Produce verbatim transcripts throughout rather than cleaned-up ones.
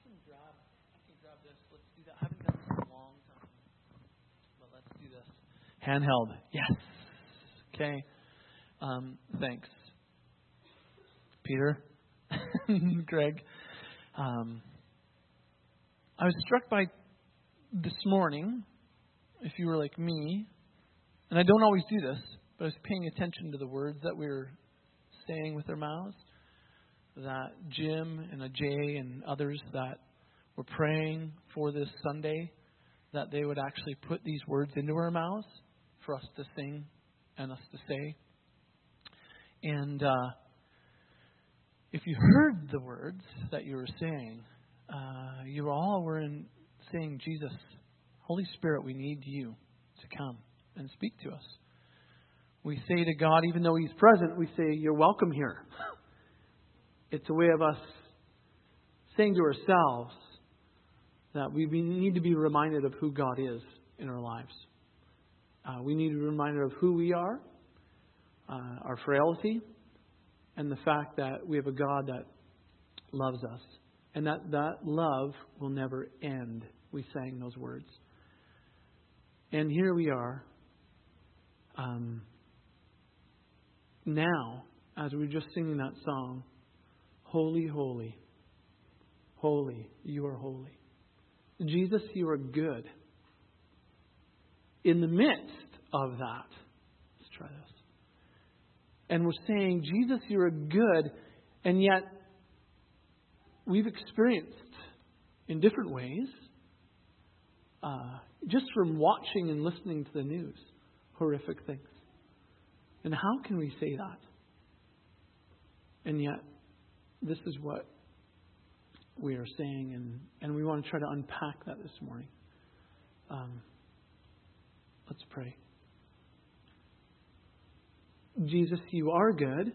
can grab, I can grab this. Let's do that. I haven't done this in a long time, but let's do this. Handheld. Yes. Okay. Um, thanks, Peter, Greg. Um, I was struck by this morning, if you were like me, and I don't always do this, but I was paying attention to the words that we were saying with our mouths, that Jim and Ajay and others that were praying for this Sunday, that they would actually put these words into our mouths for us to sing and us to say. And uh, if you heard the words that you were saying, uh, you all were in saying, Jesus, Holy Spirit, we need you to come and speak to us. We say to God, even though He's present, we say, you're welcome here. It's a way of us saying to ourselves that we need to be reminded of who God is in our lives. Uh, we need to be reminded of who we are, uh, our frailty, and the fact that we have a God that loves us. And that that love will never end. We sang those words. And here we are. Um, now, as we were just singing that song, holy, holy, holy, you are holy. Jesus, you are good. In the midst of that, let's try this. And we're saying, Jesus, you are good, and yet we've experienced in different ways, uh, just from watching and listening to the news, horrific things. And how can we say that? And yet, this is what we are saying, and, and we want to try to unpack that this morning. Um, let's pray. Jesus, you are good.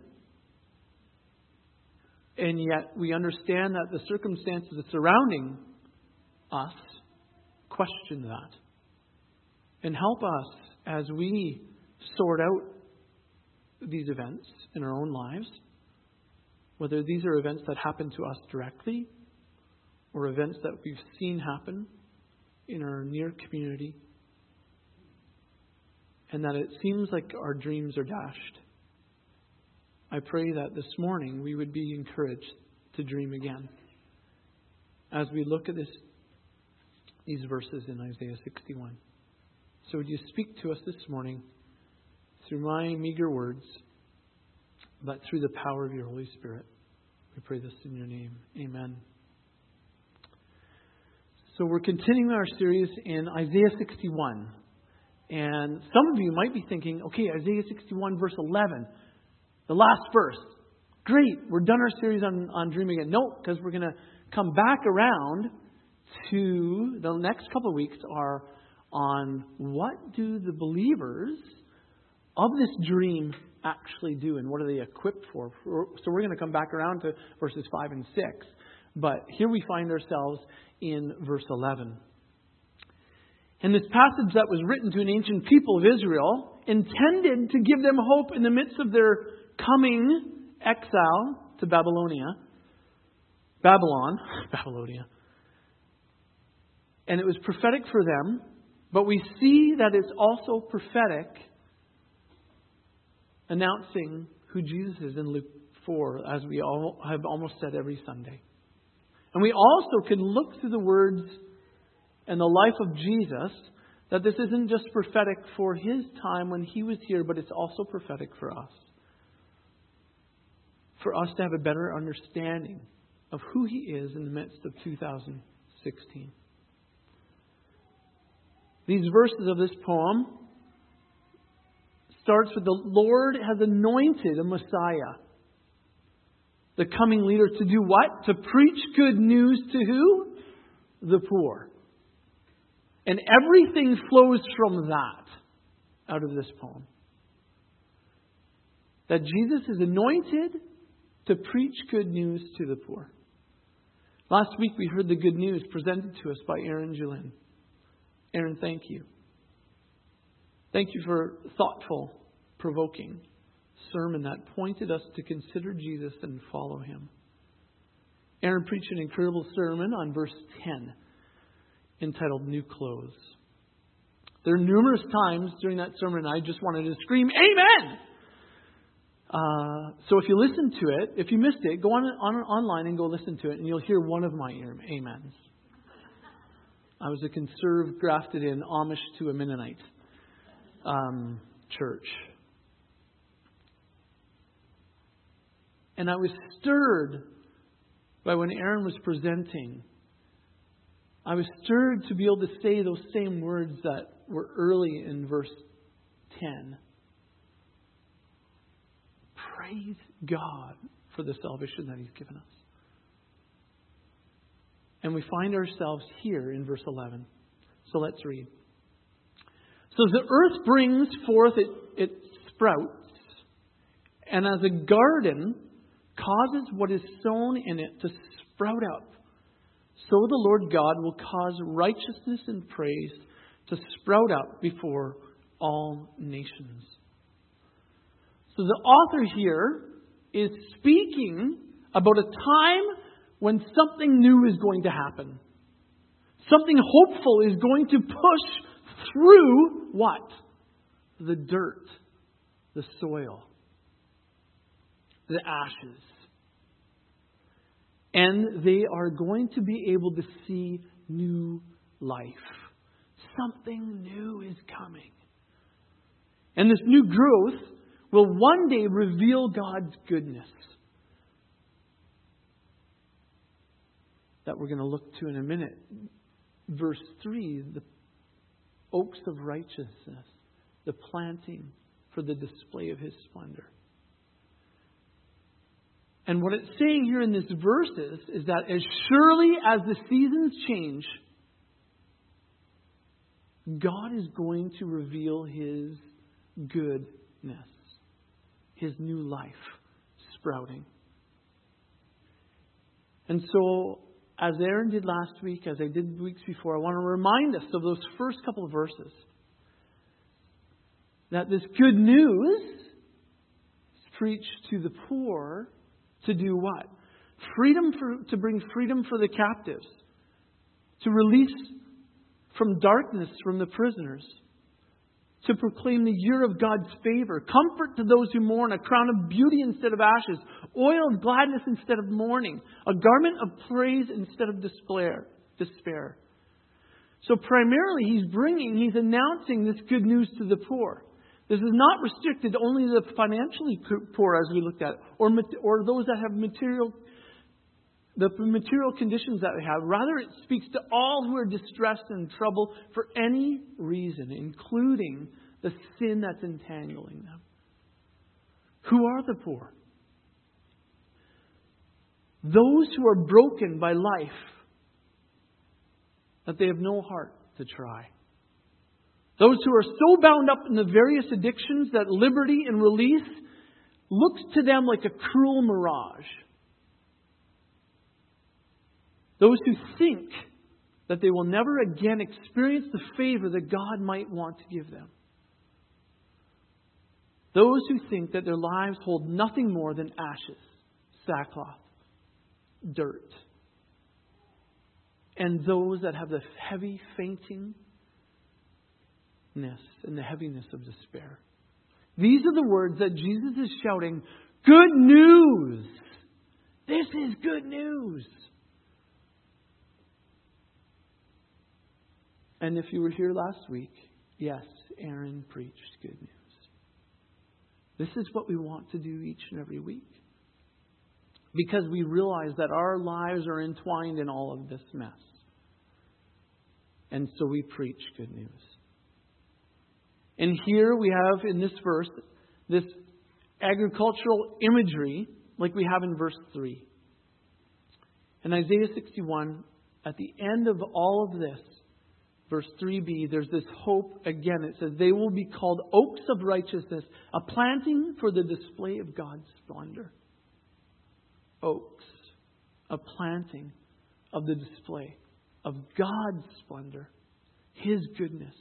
And yet we understand that the circumstances surrounding us question that. And help us as we sort out these events in our own lives, whether these are events that happen to us directly or events that we've seen happen in our near community, and that it seems like our dreams are dashed. I pray that this morning we would be encouraged to dream again as we look at this, these verses in Isaiah sixty-one. So would you speak to us this morning through my meager words, but through the power of your Holy Spirit. We pray this in your name. Amen. So we're continuing our series in Isaiah sixty-one. And some of you might be thinking, okay, Isaiah sixty-one verse eleven, the last verse. Great, we're done our series on, on dreaming again. No, because we're going to come back around to the next couple of weeks are on what do the believers of this dream actually do and what are they equipped for. So we're going to come back around to verses five and six. But here we find ourselves in verse eleven. And this passage that was written to an ancient people of Israel, intended to give them hope in the midst of their coming exile to Babylonia. Babylon. Babylonia. And it was prophetic for them. But we see that it's also prophetic, announcing who Jesus is in Luke four, as we all have almost said every Sunday. And we also can look through the words and the life of Jesus, that this isn't just prophetic for His time when He was here, but it's also prophetic for us. For us to have a better understanding of who He is in the midst of two thousand sixteen. These verses of this poem starts with the Lord has anointed a Messiah, the coming leader, to do what? To preach good news to who? The poor. And everything flows from that out of this poem. That Jesus is anointed to preach good news to the poor. Last week we heard the good news presented to us by Aaron Julin. Aaron, thank you. Thank you for a thoughtful, provoking sermon that pointed us to consider Jesus and follow Him. Aaron preached an incredible sermon on verse ten, entitled New Clothes. There are numerous times during that sermon I just wanted to scream, Amen! Uh, so if you listen to it, if you missed it, go on, on online and go listen to it, and you'll hear one of my amens. I was a conserved, grafted in Amish to a Mennonite um, church. And I was stirred by when Aaron was presenting. I was stirred to be able to say those same words that were early in verse ten. Praise God for the salvation that He's given us. And we find ourselves here in verse eleven. So let's read. So the earth brings forth it, its sprouts, and as a garden causes what is sown in it to sprout up, so the Lord God will cause righteousness and praise to sprout up before all nations. So the author here is speaking about a time when something new is going to happen. Something hopeful is going to push through what? The dirt, the soil, the ashes. And they are going to be able to see new life. Something new is coming. And this new growth will one day reveal God's goodness. That we're going to look to in a minute. Verse three, the oaks of righteousness, the planting for the display of His splendor. And what it's saying here in this verses is that as surely as the seasons change, God is going to reveal His goodness, His new life sprouting. And so, as Aaron did last week, as I did weeks before, I want to remind us of those first couple of verses. That this good news is preached to the poor to do what? Freedom for, to bring freedom for the captives. To release from darkness from the prisoners. To proclaim the year of God's favor. Comfort to those who mourn. A crown of beauty instead of ashes. Oil of gladness instead of mourning. A garment of praise instead of despair. despair. So primarily He's bringing, He's announcing this good news to the poor. This is not restricted only to the financially poor, as we looked at, or or those that have material, the material conditions that they have. Rather, it speaks to all who are distressed and troubled for any reason, including the sin that's entangling them. Who are the poor? Those who are broken by life, that they have no heart to try. Those who are so bound up in the various addictions that liberty and release looks to them like a cruel mirage. Those who think that they will never again experience the favor that God might want to give them. Those who think that their lives hold nothing more than ashes, sackcloth, dirt. And those that have the heavy fainting and the heaviness of despair. These are the words that Jesus is shouting, good news! This is good news! And if you were here last week, yes, Aaron preached good news. This is what we want to do each and every week. Because we realize that our lives are entwined in all of this mess. And so we preach good news. And here we have in this verse, this agricultural imagery like we have in verse three. In Isaiah sixty-one, at the end of all of this, verse three b, there's this hope again. It says, they will be called oaks of righteousness, a planting for the display of God's splendor. Oaks, a planting of the display of God's splendor, His goodness.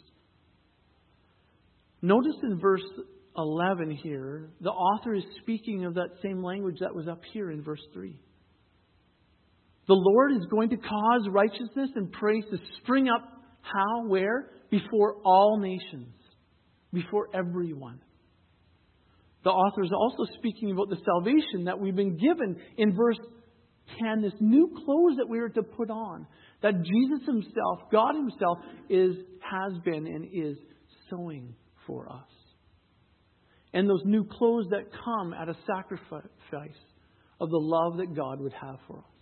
Notice in verse eleven here, the author is speaking of that same language that was up here in verse three. The Lord is going to cause righteousness and praise to spring up. How? Where? Before all nations. Before everyone. The author is also speaking about the salvation that we've been given in verse ten. This new clothes that we are to put on. That Jesus Himself, God Himself, is, has been and is sewing for us. And those new clothes that come at a sacrifice of the love that God would have for us.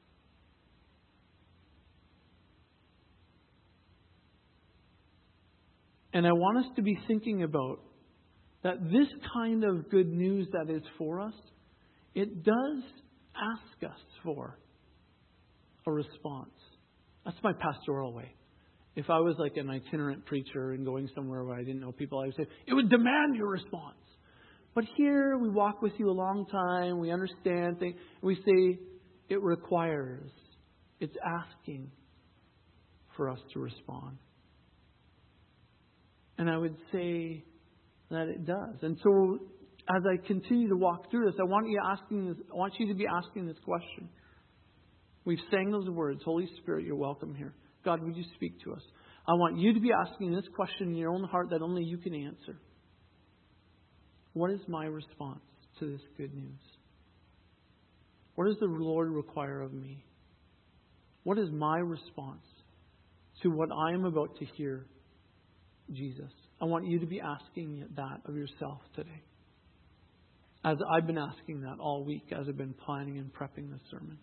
And I want us to be thinking about that this kind of good news that is for us, it does ask us for a response. That's my pastoral way. If I was like an itinerant preacher and going somewhere where I didn't know people, I would say, it would demand your response. But here we walk with you a long time, we understand things, we say it requires, it's asking for us to respond. And I would say that it does. And so as I continue to walk through this, I want you asking this, I want you to be asking this question. We've sang those words, Holy Spirit, you're welcome here. God, would you speak to us? I want you to be asking this question in your own heart that only you can answer. What is my response to this good news? What does the Lord require of me? What is my response to what I am about to hear Jesus? I want you to be asking that of yourself today. As I've been asking that all week as I've been planning and prepping this sermon.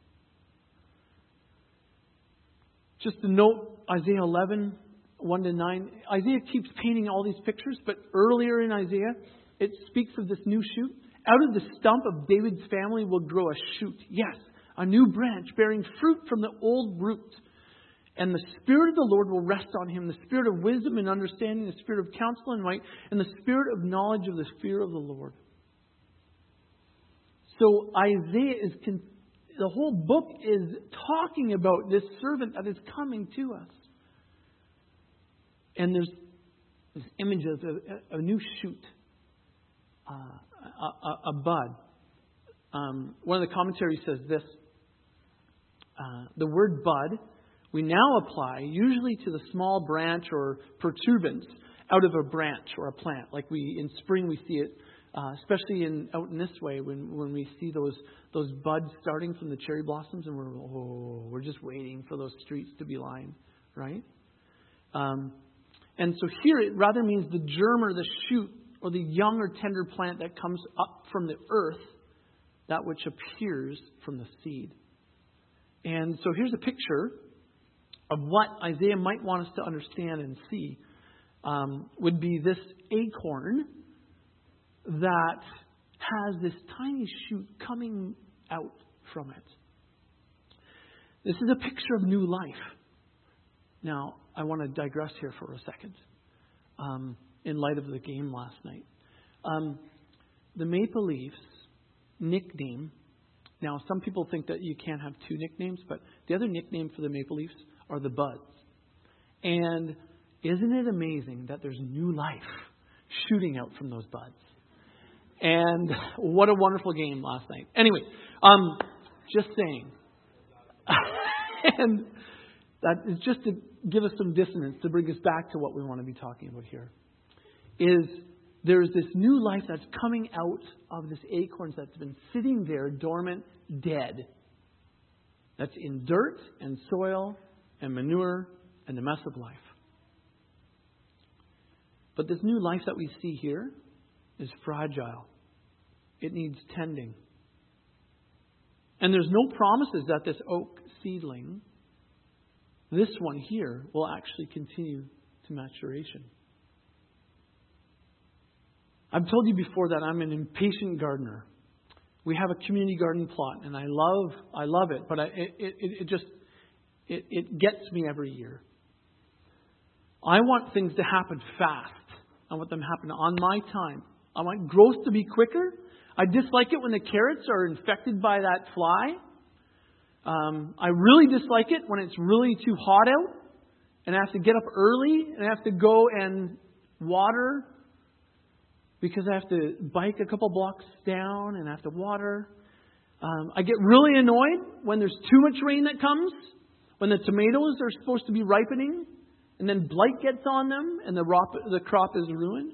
Just to note, Isaiah eleven, one to nine. Isaiah keeps painting all these pictures, but earlier in Isaiah, it speaks of this new shoot. Out of the stump of David's family will grow a shoot. Yes, a new branch bearing fruit from the old root. And the Spirit of the Lord will rest on him, the Spirit of wisdom and understanding, the Spirit of counsel and might, and the Spirit of knowledge of the fear of the Lord. So Isaiah is, con- the whole book is talking about this servant that is coming to us. And there's this image of a, a new shoot, uh, a, a, a bud. Um, one of the commentaries says this, uh, the word bud, we now apply usually to the small branch or protuberance out of a branch or a plant. Like we in spring we see it, uh, especially in out in this way when, when we see those those buds starting from the cherry blossoms, and we're oh we're just waiting for those streets to be lined, right? Um, and so here it rather means the germ or the shoot or the young or tender plant that comes up from the earth, that which appears from the seed. And so here's a picture of what Isaiah might want us to understand and see, um, would be this acorn that has this tiny shoot coming out from it. This is a picture of new life. Now, I want to digress here for a second, um, in light of the game last night. Um, the Maple Leafs nickname, now some people think that you can't have two nicknames, but the other nickname for the Maple Leafs are the Buds. And isn't it amazing that there's new life shooting out from those buds? And what a wonderful game last night. Anyway, um, just saying. And that is just to give us some dissonance, to bring us back to what we want to be talking about here. Is there's this new life that's coming out of this acorn that's been sitting there dormant, dead. That's in dirt and soil and manure and the mess of life. But this new life that we see here is fragile. It needs tending. And there's no promises that this oak seedling, this one here, will actually continue to maturation. I've told you before that I'm an impatient gardener. We have a community garden plot, and I love I love it, but I, it, it, it just it, it gets me every year. I want things to happen fast. I want them to happen on my time. I want growth to be quicker. I dislike it when the carrots are infected by that fly. Um, I really dislike it when it's really too hot out and I have to get up early and I have to go and water because I have to bike a couple blocks down and I have to water. Um, I get really annoyed when there's too much rain that comes, when the tomatoes are supposed to be ripening, and then blight gets on them, and the, rop, the crop is ruined.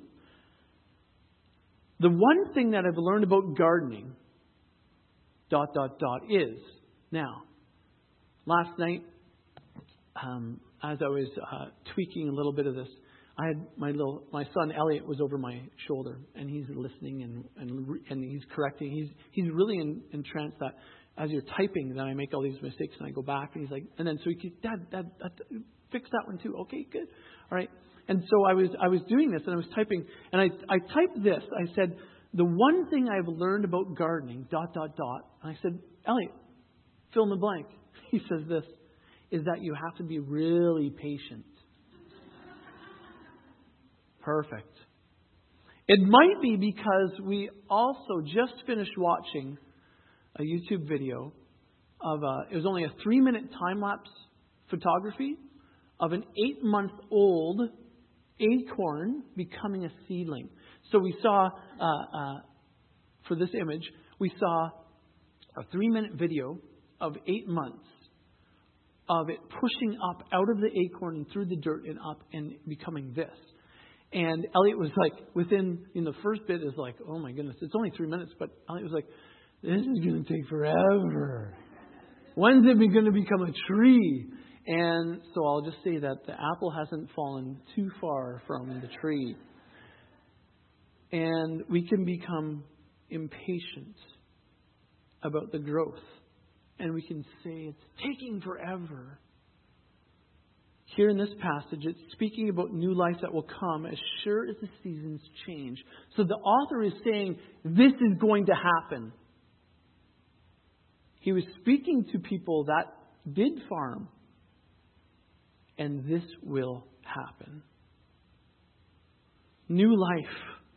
The one thing that I've learned about gardening, dot, dot, dot, is, now, last night, um, as I was uh, tweaking a little bit of this, I had my little, my son Elliot was over my shoulder, and he's listening and and, and he's correcting. He's he's really in, entranced that as you're typing, that I make all these mistakes, and I go back, and he's like, and then so he keeps, Dad, Dad, Dad, fix that one too. Okay, good, all right. And so I was I was doing this, and I was typing, and I I typed this. I said, the one thing I've learned about gardening, dot dot dot. And I said, Elliot, fill in the blank. He says this, is that you have to be really patient. Perfect. It might be because we also just finished watching a YouTube video of a, it was only a three minute time lapse photography of an eight month old acorn becoming a seedling. So we saw, uh, uh, for this image, we saw a three minute video of eight months of it pushing up out of the acorn and through the dirt and up and becoming this. And Elliot was like, within, in the first bit is like, oh my goodness, it's only three minutes, but Elliot was like, this is going to take forever. When's it going to become a tree? And so I'll just say that the apple hasn't fallen too far from the tree. And we can become impatient about the growth. And we can say it's taking forever. Here in this passage, it's speaking about new life that will come as sure as the seasons change. So the author is saying, this is going to happen. He was speaking to people that did farm. And this will happen. New life.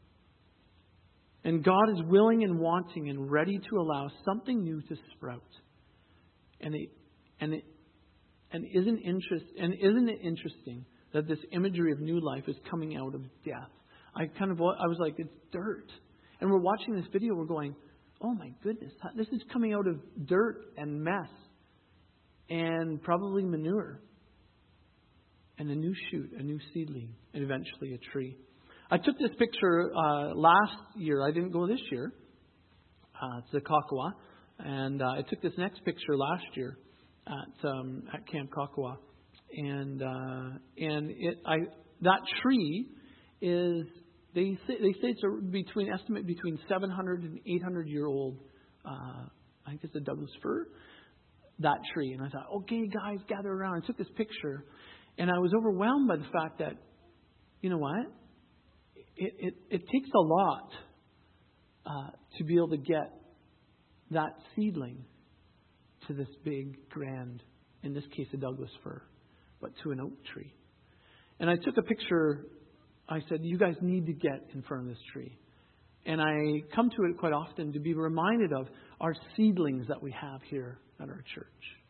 And God is willing and wanting and ready to allow something new to sprout. And it, and it, and isn't interest, and isn't it interesting that this imagery of new life is coming out of death? I kind of, I was like, it's dirt. And we're watching this video, we're going, oh my goodness, this is coming out of dirt and mess and probably manure. And a new shoot, a new seedling, and eventually a tree. I took this picture uh, last year. I didn't go this year uh, to Kakwa. And uh, I took this next picture last year at um, at Camp Kakwa. And uh, and it I that tree is, they say, they say it's a between estimate between seven hundred and eight hundred year old. Uh, I think it's a Douglas fir. That tree. And I thought, okay, guys, gather around. I took this picture. And I was overwhelmed by the fact that, you know what? It it, it takes a lot uh, to be able to get that seedling to this big, grand, in this case, a Douglas fir, but to an oak tree. And I took a picture. I said, you guys need to get in front of this tree. And I come to it quite often to be reminded of our seedlings that we have here at our church.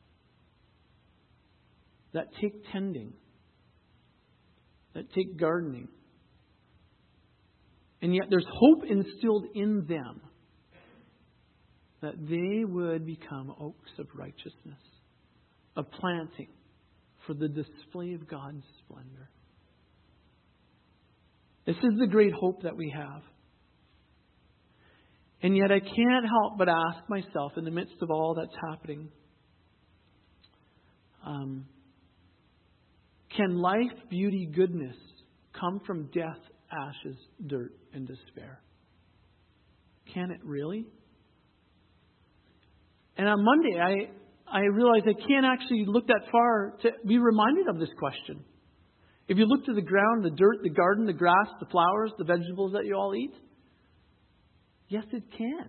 That take tending, that take gardening. And yet there's hope instilled in them that they would become oaks of righteousness, a planting for the display of God's splendor. This is the great hope that we have. And yet I can't help but ask myself in the midst of all that's happening, um, can life, beauty, goodness come from death, ashes, dirt, and despair? Can it really? And on Monday, I, I realized I can't actually look that far to be reminded of this question. If you look to the ground, the dirt, the garden, the grass, the flowers, the vegetables that you all eat, yes, it can.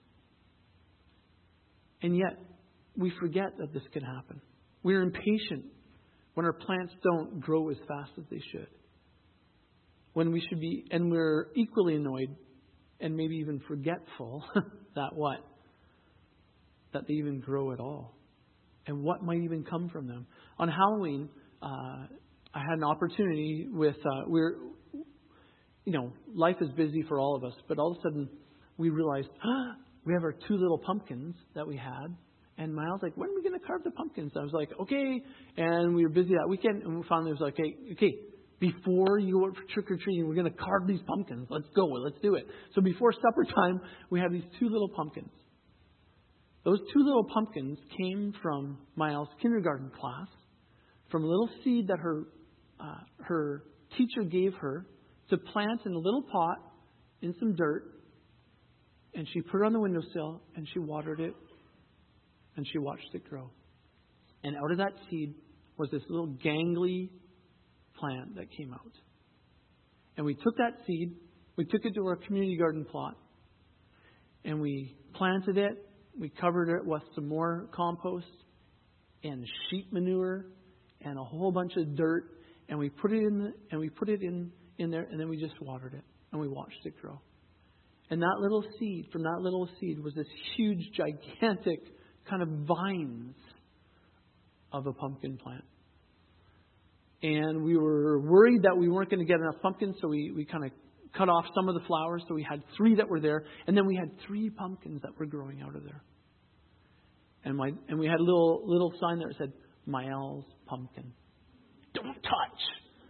And yet, we forget that this can happen. We're impatient when our plants don't grow as fast as they should. When we should be, and we're equally annoyed and maybe even forgetful that what? That they even grow at all. And what might even come from them. On Halloween, uh, I had an opportunity with, uh, we're, you know, life is busy for all of us, but all of a sudden we realized, ah, we have our two little pumpkins that we had. And Miles like, when are we going to carve the pumpkins? I was like, okay. And we were busy that weekend. And we finally was like, okay, okay, before you go for trick-or-treating, we're going to carve these pumpkins. Let's go. Let's do it. So before supper time, we have these two little pumpkins. Those two little pumpkins came from Miles' kindergarten class, from a little seed that her uh, her teacher gave her to plant in a little pot in some dirt. And she put it on the windowsill, and she watered it, and she watched it grow. And out of that seed was this little gangly plant that came out. And we took that seed, we took it to our community garden plot, and we planted it. We covered it with some more compost and sheep manure and a whole bunch of dirt, and we put it in the, and we put it in, in there, and then we just watered it, and we watched it grow. And that little seed, from that little seed, was this huge, gigantic kind of vines of a pumpkin plant. And we were worried that we weren't going to get enough pumpkins, so we, we kind of cut off some of the flowers. So we had three that were there, and then we had three pumpkins that were growing out of there. And my and we had a little little sign there that said, Miles Pumpkin. Don't touch.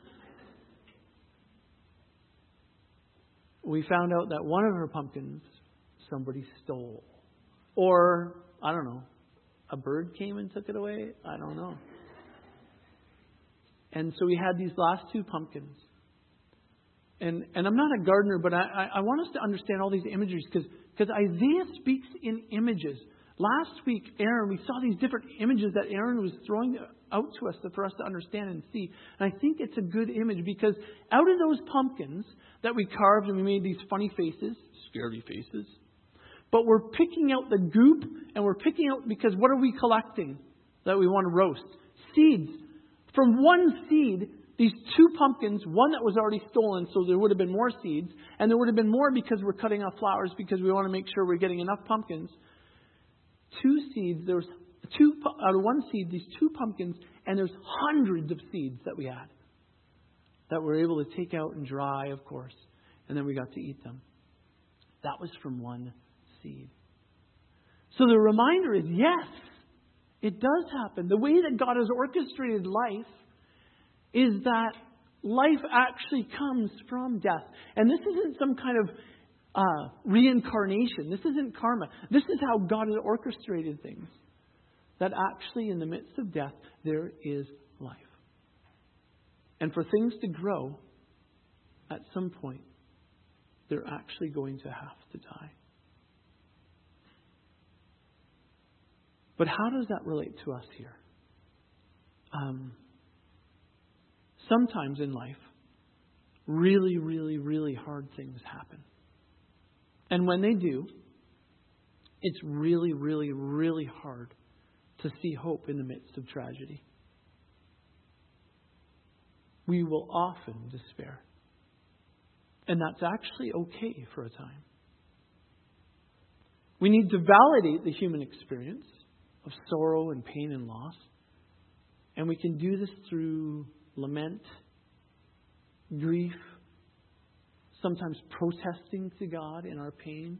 We found out that one of her pumpkins somebody stole. Or, I don't know, a bird came and took it away? I don't know. And so we had these last two pumpkins. And and I'm not a gardener, but I, I, I want us to understand all these imageries because because Isaiah speaks in images. Last week, Aaron, we saw these different images that Aaron was throwing out to us for us to understand and see. And I think it's a good image because out of those pumpkins that we carved and we made these funny faces, scary faces, but we're picking out the goop and we're picking out because what are we collecting that we want to roast? Seeds. From one seed, these two pumpkins, one that was already stolen, so there would have been more seeds, and there would have been more because we're cutting off flowers because we want to make sure we're getting enough pumpkins. Two seeds, there was two out of one seed, these two pumpkins, and there's hundreds of seeds that we had that we're able to take out and dry, of course, and then we got to eat them. That was from one seed. So the reminder is, yes, it does happen. The way that God has orchestrated life is that life actually comes from death. And this isn't some kind of uh, reincarnation. This isn't karma. This is how God has orchestrated things. That actually in the midst of death, there is life. And for things to grow, at some point, they're actually going to have to die. But how does that relate to us here? Um, sometimes in life, really, really, really hard things happen. And when they do, it's really, really, really hard to see hope in the midst of tragedy. We will often despair. And that's actually okay for a time. We need to validate the human experience of sorrow and pain and loss. And we can do this through lament, grief, sometimes protesting to God in our pain.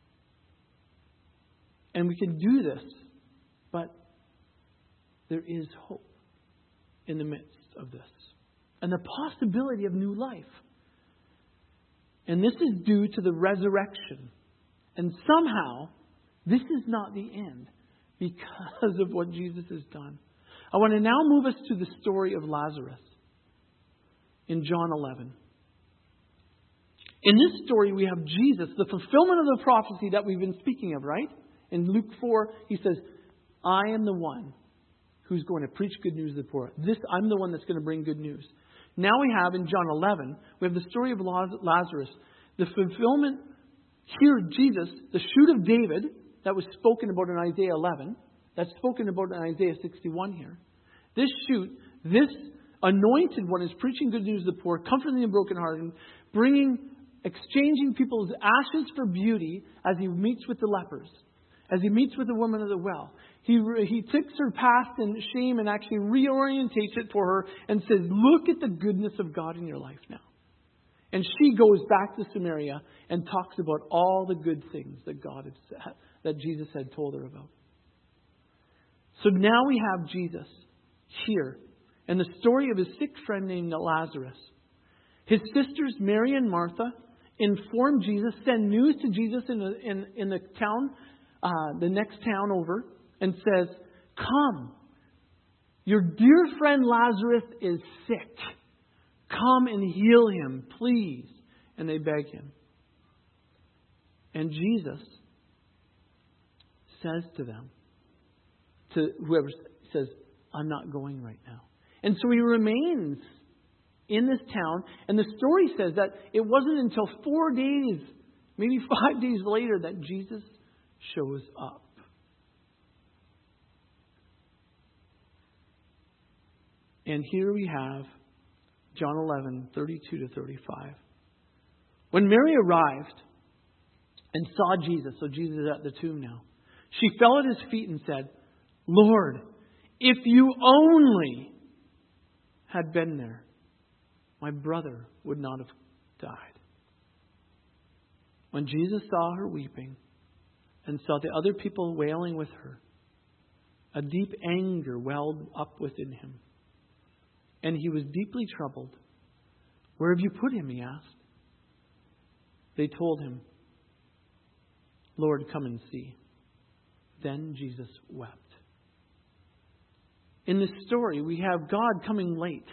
And we can do this, but there is hope in the midst of this. And the possibility of new life. And this is due to the resurrection. And somehow, this is not the end because of what Jesus has done. I want to now move us to the story of Lazarus in John eleven. In this story, we have Jesus, the fulfillment of the prophecy that we've been speaking of, right? In Luke four, he says, I am the one who's going to preach good news to the poor. This, I'm the one that's going to bring good news. Now we have in John eleven, we have the story of Lazarus. The fulfillment here, Jesus, the shoot of David that was spoken about in Isaiah eleven, that's spoken about in Isaiah sixty-one here. This shoot, this anointed one is preaching good news to the poor, comforting the brokenhearted, bringing, exchanging people's ashes for beauty as he meets with the lepers, as he meets with the woman of the well. He he takes her past and shame and actually reorientates it for her and says, look at the goodness of God in your life now. And she goes back to Samaria and talks about all the good things that God had said, that Jesus had told her about. So now we have Jesus here, and the story of his sick friend named Lazarus. His sisters, Mary and Martha, inform Jesus, send news to Jesus in the, in, in the town, uh, the next town over, and says, "Come, your dear friend Lazarus is sick. Come and heal him, please." And they beg him. And Jesus says to them, to whoever says, "I'm not going right now." And so he remains in this town. And the story says that it wasn't until four days, maybe five days later, that Jesus shows up. And here we have John eleven, thirty-two to thirty-five. When Mary arrived and saw Jesus, so Jesus is at the tomb now, she fell at his feet and said, "Lord, if you only had been there, my brother would not have died." When Jesus saw her weeping and saw the other people wailing with her, a deep anger welled up within him, and he was deeply troubled. "Where have you put him?" he asked. They told him, "Lord, come and see." Then Jesus wept. In this story, we have God coming late.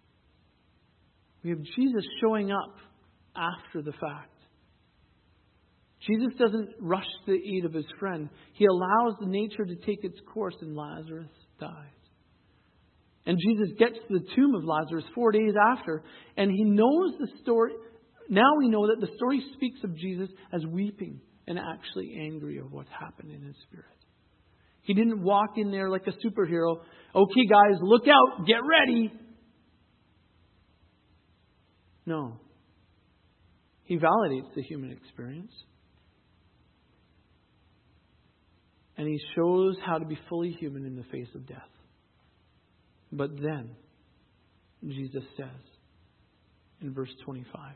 We have Jesus showing up after the fact. Jesus doesn't rush to the aid of his friend. He allows the nature to take its course, and Lazarus dies. And Jesus gets to the tomb of Lazarus four days after, and he knows the story. Now we know that the story speaks of Jesus as weeping and actually angry of what's happened in his spirit. He didn't walk in there like a superhero. "Okay, guys, look out, get ready." No. He validates the human experience. And he shows how to be fully human in the face of death. But then, Jesus says in verse twenty-five,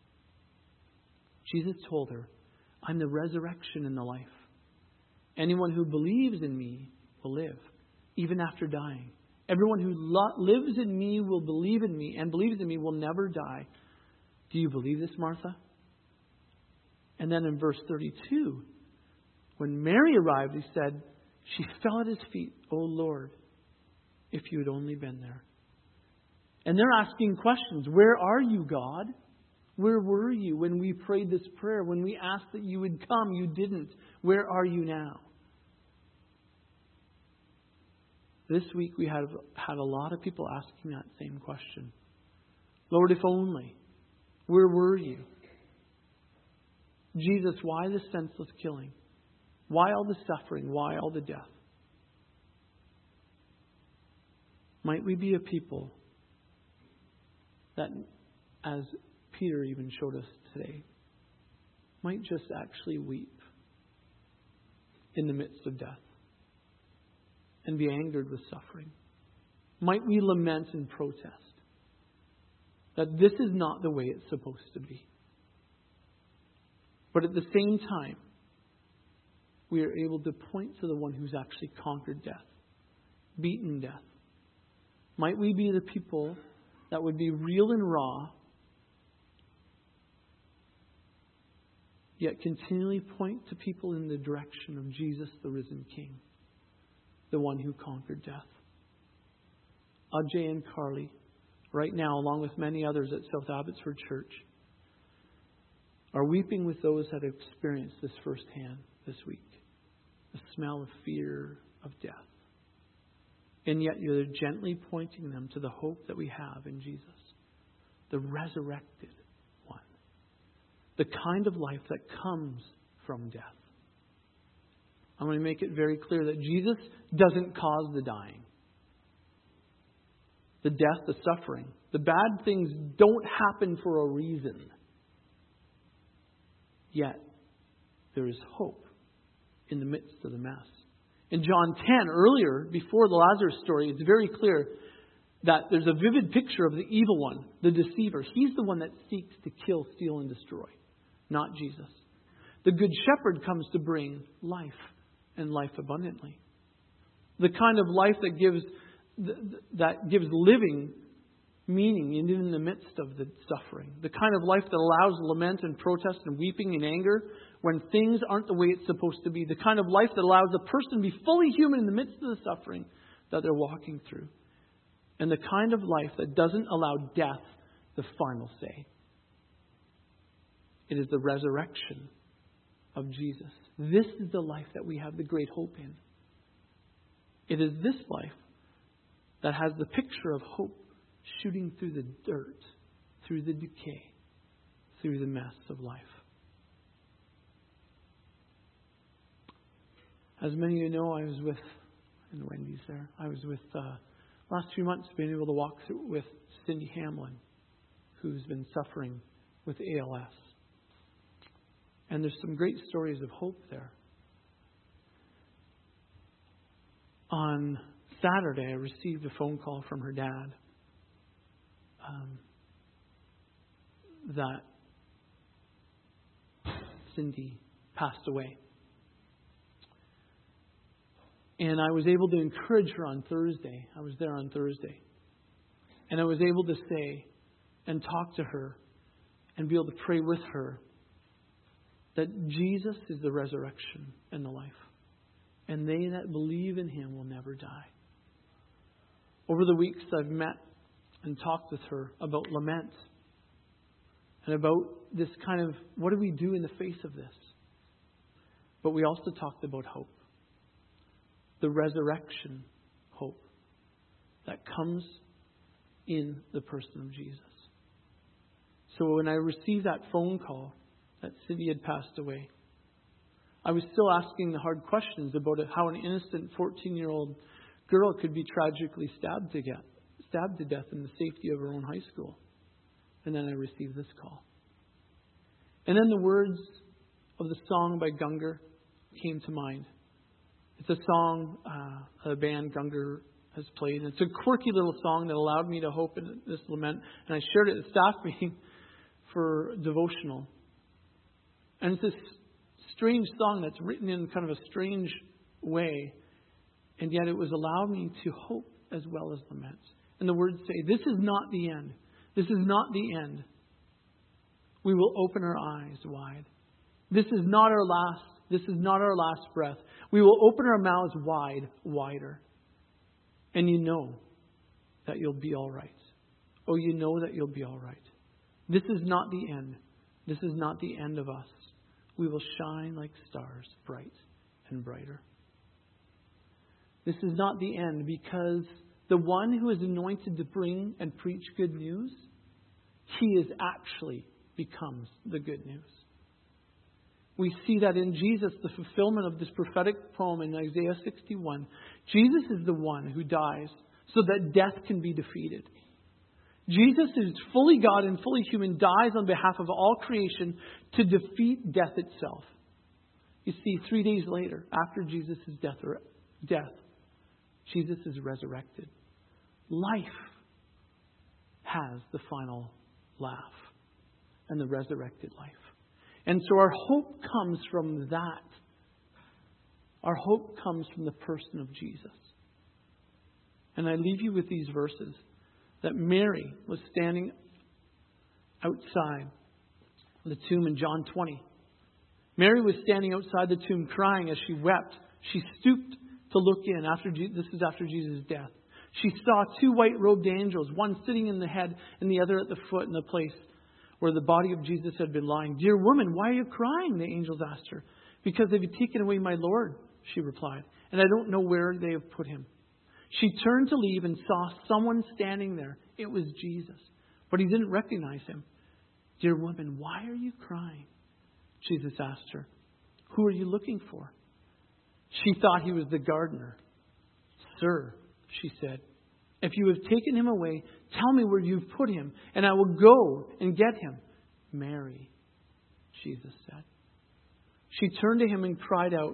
Jesus told her, "I'm the resurrection and the life. Anyone who believes in me will live, even after dying. Everyone who lo- lives in me will believe in me, and believes in me will never die. Do you believe this, Martha?" And then in verse thirty-two, when Mary arrived, he said, she fell at his feet, "Oh Lord, if you had only been there." And they're asking questions. Where are you, God? Where were you when we prayed this prayer? When we asked that you would come, you didn't. Where are you now? This week we have had a lot of people asking that same question. Lord, if only. Where were you? Jesus, why the senseless killing? Why all the suffering? Why all the death? Might we be a people that, as Peter even showed us today, might just actually weep in the midst of death and be angered with suffering? Might we lament and protest that this is not the way it's supposed to be? But at the same time, we are able to point to the one who's actually conquered death, beaten death. Might we be the people that would be real and raw, yet continually point to people in the direction of Jesus, the risen King, the one who conquered death. Ajay and Carly, right now, along with many others at South Abbotsford Church, are weeping with those that have experienced this firsthand this week. The smell of fear of death. And yet you're gently pointing them to the hope that we have in Jesus, the resurrected one, the kind of life that comes from death. I'm going to make it very clear that Jesus doesn't cause the dying, the death, the suffering. The bad things don't happen for a reason. Yet there is hope in the midst of the mess. In John ten, earlier, before the Lazarus story, it's very clear. that there's a vivid picture of the evil one, the deceiver. He's the one that seeks to kill, steal, and destroy, not Jesus. The good shepherd comes to bring life and life abundantly. The kind of life that gives that gives living meaning even in the midst of the suffering. The kind of life that allows lament and protest and weeping and anger when things aren't the way it's supposed to be. The kind of life that allows a person to be fully human in the midst of the suffering that they're walking through. And the kind of life that doesn't allow death the final say. It is the resurrection of Jesus. This is the life that we have the great hope in. It is this life that has the picture of hope shooting through the dirt, through the decay, through the mess of life. As many of you know, I was with, and Wendy's there, I was with, uh, last few months, being able to walk through with Cindy Hamlin, who's been suffering with A L S. And there's some great stories of hope there. On Saturday, I received a phone call from her dad um, that Cindy passed away. And I was able to encourage her on Thursday. I was there on Thursday. And I was able to say and talk to her and be able to pray with her that Jesus is the resurrection and the life. And they that believe in Him will never die. Over the weeks, I've met and talked with her about lament. And about this kind of, what do we do in the face of this? But we also talked about hope. The resurrection hope that comes in the person of Jesus. So when I received that phone call that Cindy had passed away, I was still asking the hard questions about how an innocent fourteen-year-old girl could be tragically stabbed to death, stabbed to death in the safety of her own high school. And then I received this call. And then the words of the song by Gungor came to mind. It's a song uh, the band Gungor has played. And it's a quirky little song that allowed me to hope in this lament. And I shared it at the staff meeting for devotional. And it's this strange song that's written in kind of a strange way. And yet it was allowed me to hope as well as lament. And the words say, this is not the end. This is not the end. We will open our eyes wide. This is not our last. This is not our last breath. We will open our mouths wide, wider. And you know that you'll be all right. Oh, you know that you'll be all right. This is not the end. This is not the end of us. We will shine like stars, bright and brighter. This is not the end, because the one who is anointed to bring and preach good news, he is actually becomes the good news. We see that in Jesus, the fulfillment of this prophetic poem in Isaiah sixty-one. Jesus is the one who dies so that death can be defeated. Jesus, who is fully God and fully human, dies on behalf of all creation to defeat death itself. You see, three days later, after Jesus' death, death, Jesus is resurrected. Life has the final laugh and the resurrected life. And so our hope comes from that. Our hope comes from the person of Jesus. And I leave you with these verses. That Mary was standing outside the tomb in John twenty. Mary was standing outside the tomb crying as she wept. She stooped to look in. After This is after Jesus' death. She saw two white-robed angels, one sitting in the head and the other at the foot in the place where the body of Jesus had been lying. Dear woman, why are you crying? The angels asked her. Because they've taken away my Lord, she replied. And I don't know where they have put him. She turned to leave and saw someone standing there. It was Jesus. But he didn't recognize him. Dear woman, why are you crying? Jesus asked her. Who are you looking for? She thought he was the gardener. Sir, she said, if you have taken him away, tell me where you've put him, and I will go and get him. Mary, Jesus said. She turned to him and cried out,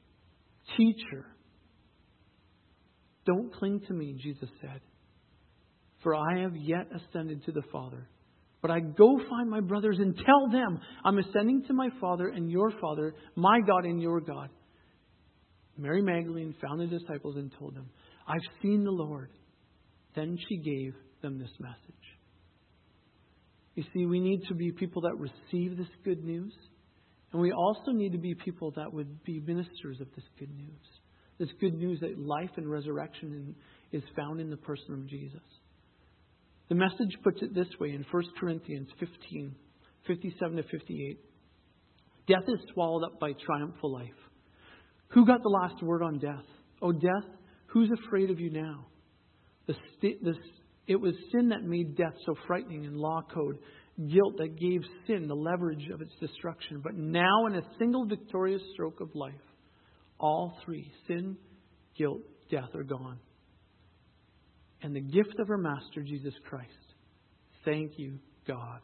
Teacher. Don't cling to me, Jesus said. For I have yet ascended to the Father. But I go find my brothers and tell them, I'm ascending to my Father and your Father, my God and your God. Mary Magdalene found the disciples and told them, I've seen the Lord. Then she gave them this message. You see, we need to be people that receive this good news. And we also need to be people that would be ministers of this good news. This good news that life and resurrection is found in the person of Jesus. The Message puts it this way in First Corinthians fifteen, fifty-seven to fifty-eight. Death is swallowed up by triumphal life. Who got the last word on death? Oh, death, who's afraid of you now? The, st- the, it was sin that made death so frightening in law code. Guilt that gave sin the leverage of its destruction. But now in a single victorious stroke of life, all three, sin, guilt, death, are gone. And the gift of our Master, Jesus Christ. Thank you, God.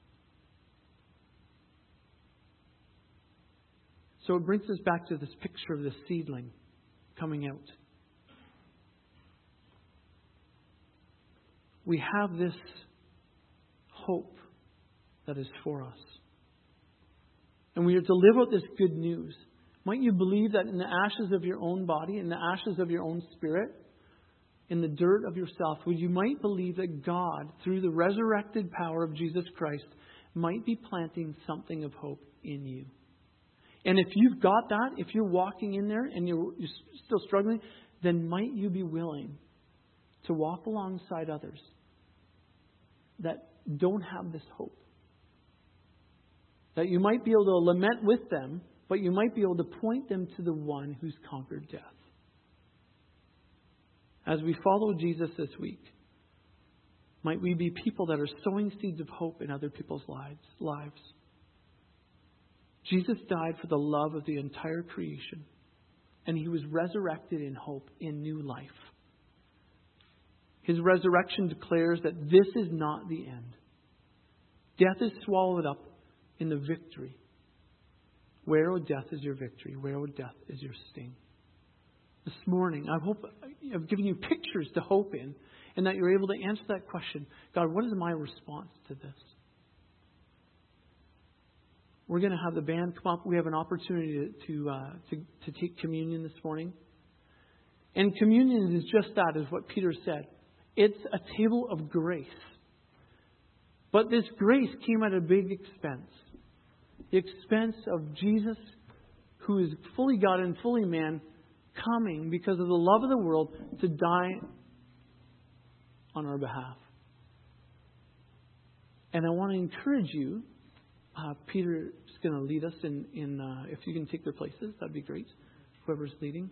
So it brings us back to this picture of the seedling coming out. We have this hope that is for us. And we are to live out this good news. Might you believe that in the ashes of your own body, in the ashes of your own spirit, in the dirt of yourself, would you might believe that God, through the resurrected power of Jesus Christ, might be planting something of hope in you. And if you've got that, if you're walking in there and you're, you're still struggling, then might you be willing to walk alongside others that don't have this hope. That you might be able to lament with them, but you might be able to point them to the one who's conquered death. As we follow Jesus this week, might we be people that are sowing seeds of hope in other people's lives. lives. Jesus died for the love of the entire creation, and He was resurrected in hope, in new life. His resurrection declares that this is not the end. Death is swallowed up in the victory. Where, O death, is your victory? Where, O death, is your sting? This morning, I hope I've given you pictures to hope in, and that you're able to answer that question. God, what is my response to this? We're going to have the band come up. We have an opportunity to to, uh, to to take communion this morning. And communion is just that, is what Peter said. It's a table of grace. But this grace came at a big expense. The expense of Jesus, who is fully God and fully man, coming because of the love of the world to die on our behalf. And I want to encourage you. Uh, Peter is going to lead us in, in uh, if you can take their places, that'd be great. Whoever's leading.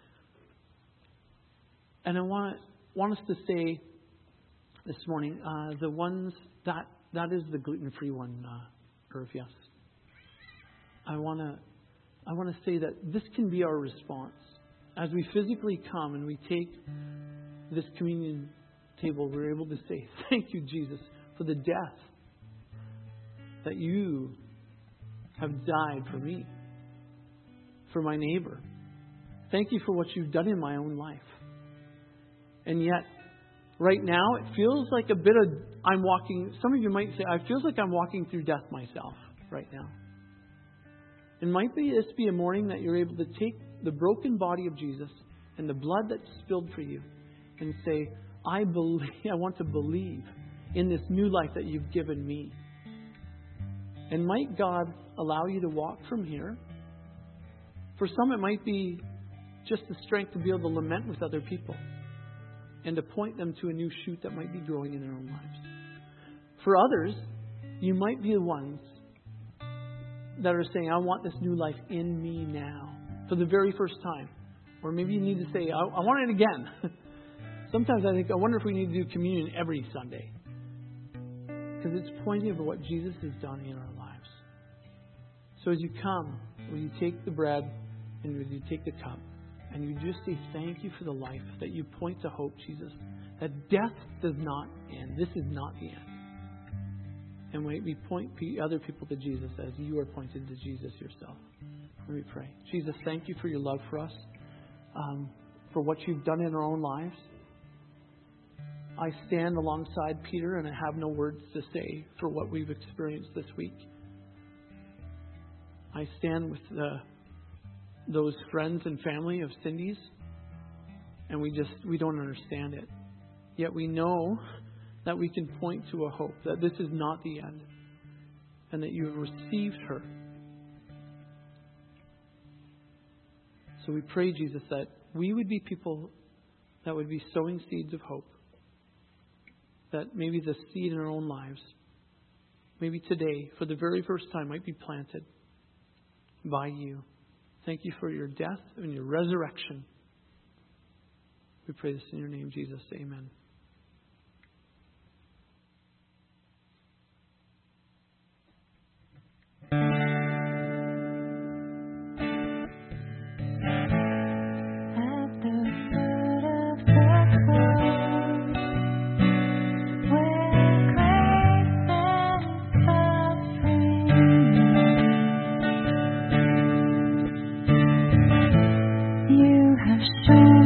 And I want want us to say this morning, uh, the ones that that is the gluten-free one, uh, Irv, yes. I want to I want to say that this can be our response as we physically come and we take this communion table. We're able to say, "Thank you, Jesus, for the death that you have died for me, for my neighbor. Thank you for what you've done in my own life." And yet, right now, it feels like a bit of, I'm walking, some of you might say, I feels like I'm walking through death myself right now. And might be this be a morning that you're able to take the broken body of Jesus and the blood that's spilled for you and say, I believe, I want to believe in this new life that you've given me. And might God allow you to walk from here? For some, it might be just the strength to be able to lament with other people and to point them to a new shoot that might be growing in their own lives. For others, you might be the ones that are saying, I want this new life in me now for the very first time. Or maybe you need to say, I, I want it again. Sometimes I think, I wonder if we need to do communion every Sunday. Because it's pointing to what Jesus has done in our lives. So as you come, will you take the bread and will you take the cup? And you just say thank you for the life, that you point to hope, Jesus. That death does not end. This is not the end. And we point other people to Jesus as you are pointed to Jesus yourself. Let me pray. Jesus, thank you for your love for us, um, for what you've done in our own lives. I stand alongside Peter and I have no words to say for what we've experienced this week. I stand with the, those friends and family of Cindy's, and we just, we don't understand it. Yet we know that we can point to a hope, that this is not the end, and that you have received her. So we pray, Jesus, that we would be people that would be sowing seeds of hope. That maybe the seed in our own lives, maybe today, for the very first time, might be planted by you. Thank you for your death and your resurrection. We pray this in your name, Jesus. Amen. You have shown